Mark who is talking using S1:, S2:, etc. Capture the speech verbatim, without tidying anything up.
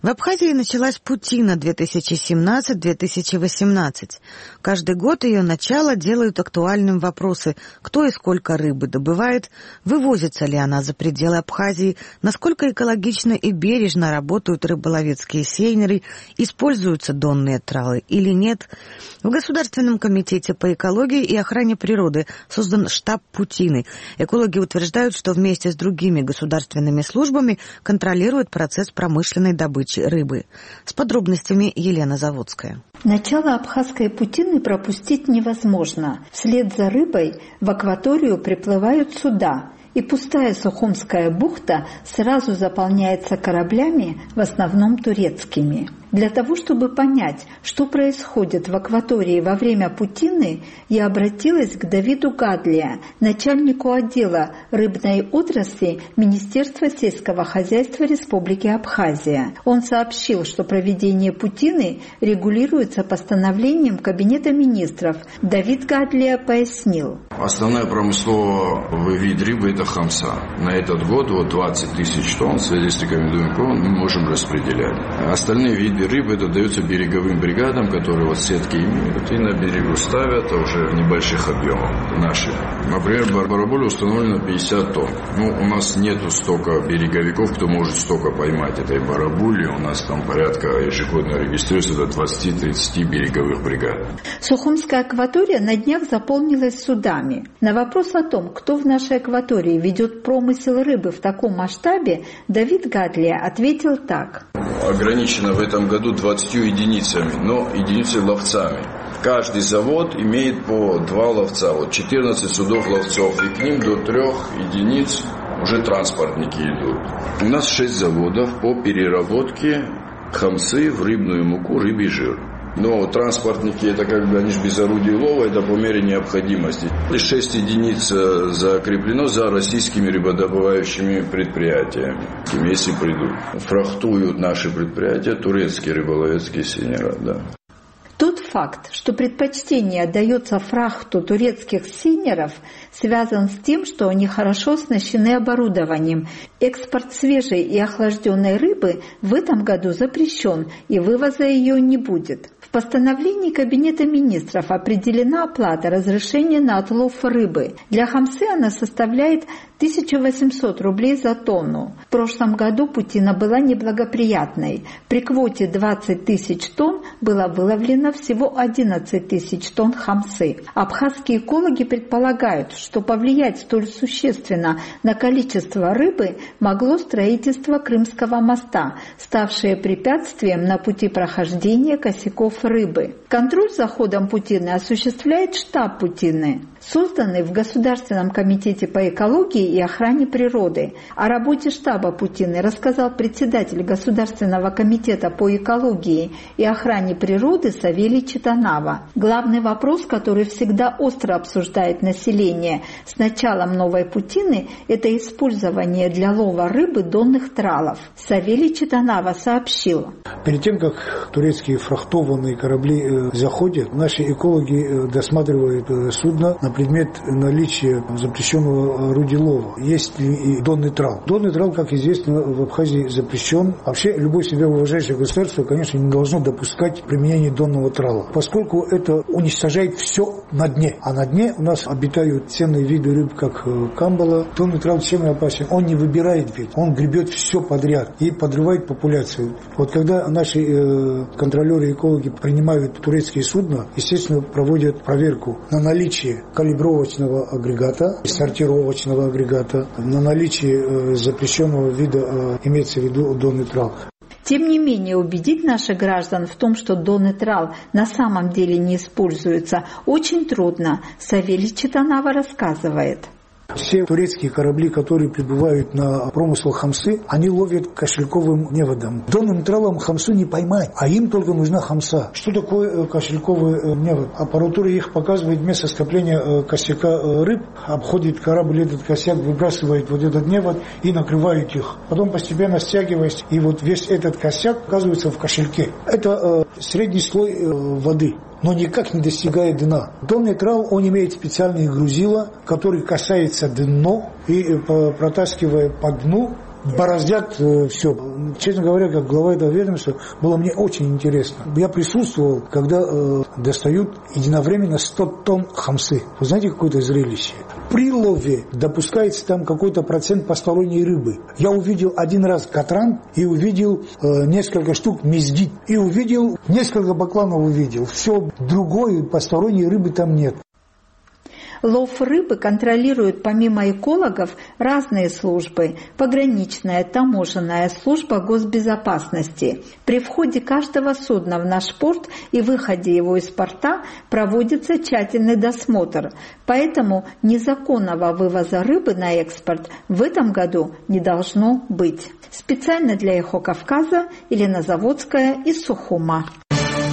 S1: В Абхазии началась Путина две тысячи семнадцать - две тысячи восемнадцать. Каждый год ее начало делают актуальным вопросы, кто и сколько рыбы добывает, вывозится ли она за пределы Абхазии, насколько экологично и бережно работают рыболовецкие сейнеры, используются донные тралы или нет. В Государственном комитете по экологии и охране природы создан штаб Путины. Экологи утверждают, что вместе с другими государственными службами контролируют процесс промышленной добычи рыбы. С подробностями Елена Заводская.
S2: Начало абхазской Путины пропустить невозможно. Вслед за рыбой в акваторию приплывают суда, и пустая Сухумская бухта сразу заполняется кораблями, в основном турецкими. Для того, чтобы понять, что происходит в акватории во время Путины, я обратилась к Давиду Гадлия, начальнику отдела рыбной отрасли Министерства сельского хозяйства Республики Абхазия. Он сообщил, что проведение Путины регулируется постановлением Кабинета министров. Давид Гадлия пояснил.
S3: Основной промысловый вид рыбы – это хамса. На этот год вот двадцать тысяч тонн, в связи с рекомендуемым, мы можем распределять. Остальные виды рыбы это дается береговым бригадам, которые вот сетки имеют и на берегу ставят, а уже в небольших объемах наши. Например, в барабуле установлено пятьдесят тонн. Ну, у нас нету столько береговиков, кто может столько поймать этой барабули. У нас там порядка ежегодно регистрируется до двадцать-тридцать береговых бригад.
S2: Сухумская акватория на днях заполнилась судами. На вопрос о том, кто в нашей акватории ведет промысел рыбы в таком масштабе, Давид Гадлия ответил так.
S3: Ограничено в этом году двадцатью единицами, но единицы ловцами. Каждый завод имеет по два ловца, вот четырнадцать судов ловцов, и к ним до трех единиц уже транспортники идут. У нас шесть заводов по переработке хамсы в рыбную муку, рыбий жир. Но транспортники, это как бы, они же без орудий лова, это по мере необходимости. шесть единиц закреплено за российскими рыбодобывающими предприятиями, если придут. Фрахтуют наши предприятия турецкие рыболовецкие сейнера, да.
S2: Тот факт, что предпочтение отдается фрахту турецких сейнеров, связан с тем, что они хорошо оснащены оборудованием. Экспорт свежей и охлажденной рыбы в этом году запрещен, и вывоза ее не будет. В постановлении Кабинета министров определена оплата разрешения на отлов рыбы. Для хамсы она составляет тысяча восемьсот рублей за тонну. В прошлом году Путина была неблагоприятной. При квоте двадцать тысяч тонн было выловлено всего одиннадцать тысяч тонн хамсы. Абхазские экологи предполагают, что повлиять столь существенно на количество рыбы могло строительство Крымского моста, ставшее препятствием на пути прохождения косяков рыбы. Контроль за ходом Путины осуществляет штаб Путины, созданный в Государственном комитете по экологии и охране природы. О работе штаба Путины рассказал председатель Государственного комитета по экологии и охране природы Савелий Читанава. Главный вопрос, который всегда остро обсуждает население с началом новой Путины, это использование для лова рыбы донных тралов. Савелий Читанава сообщил.
S4: Перед тем, как турецкие фрахтованные корабли заходят, наши экологи досматривают судно на предмет наличия запрещенного орудия лова. Есть ли и донный трал? Донный трал, как известно, в Абхазии запрещен. Вообще, любое себя уважающее государство, конечно, не должно допускать применение донного трала, поскольку это уничтожает все на дне. А на дне у нас обитают ценные виды рыб, как камбала. Донный трал чем опасен? Он не выбирает ведь, он гребет все подряд и подрывает популяцию. Вот когда наши э, контролеры и экологи принимают турецкие судна, естественно, проводят проверку на наличие калибровочного агрегата, сортировочного агрегата, на наличие э, запрещенного вида, э, имеется в виду донный трал.
S2: Тем не менее, убедить наших граждан в том, что донный трал на самом деле не используется, очень трудно. Савелий Читанава рассказывает.
S4: Все турецкие корабли, которые прибывают на промысел хамсы, они ловят кошельковым неводом. Донным тралом хамсу не поймать, а им только нужна хамса. Что такое кошельковый невод? Аппаратура их показывает место скопления косяка рыб, обходит корабль этот косяк, выбрасывает вот этот невод и накрывает их. Потом постепенно стягиваясь, и вот весь этот косяк оказывается в кошельке. Это э, средний слой э, воды, но никак не достигает дна. Донный трал, он имеет специальные грузила, которые касаются дна и, протаскивая по дну, бороздят э, все. Честно говоря, как глава этого ведомства, было мне очень интересно. Я присутствовал, когда э, достают единовременно сто тонн хамсы. Вы знаете, какое-то зрелище? При лове допускается там какой-то процент посторонней рыбы. Я увидел один раз катран и увидел э, несколько штук мездит. И увидел, несколько бакланов увидел. Все другое, посторонней рыбы там нет.
S2: Лов рыбы контролируют помимо экологов разные службы. Пограничная, таможенная, служба госбезопасности. При входе каждого судна в наш порт и выходе его из порта проводится тщательный досмотр. Поэтому незаконного вывоза рыбы на экспорт в этом году не должно быть. Специально для Эхо Кавказа Елена Заводская из Сухума.